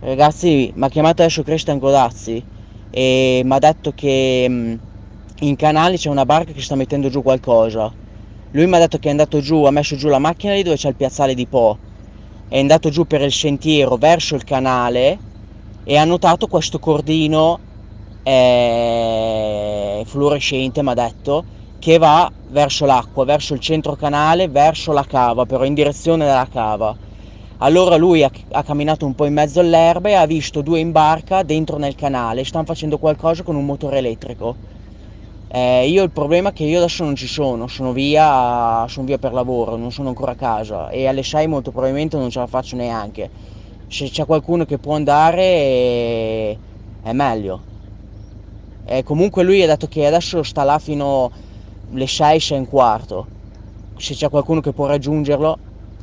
Ragazzi, mi ha chiamato adesso Christian Godazzi e mi ha detto che in canale c'è una barca che sta mettendo giù qualcosa. Lui mi ha detto che è andato giù, ha messo giù la macchina lì dove c'è il piazzale di Po, è andato giù per il sentiero verso il canale e ha notato questo cordino fluorescente, mi ha detto, che va verso l'acqua, verso il centro canale, verso la cava, però in direzione della cava. Allora lui ha camminato un po' in mezzo all'erba e ha visto due in barca dentro nel canale, stanno facendo qualcosa con un motore elettrico. Io il problema è che io adesso non ci sono via per lavoro, non sono ancora a casa e alle 6 molto probabilmente non ce la faccio neanche. Se c'è qualcuno che può andare è meglio. Comunque lui ha detto che adesso sta là fino alle 6, 6 e un quarto. Se c'è qualcuno che può raggiungerlo.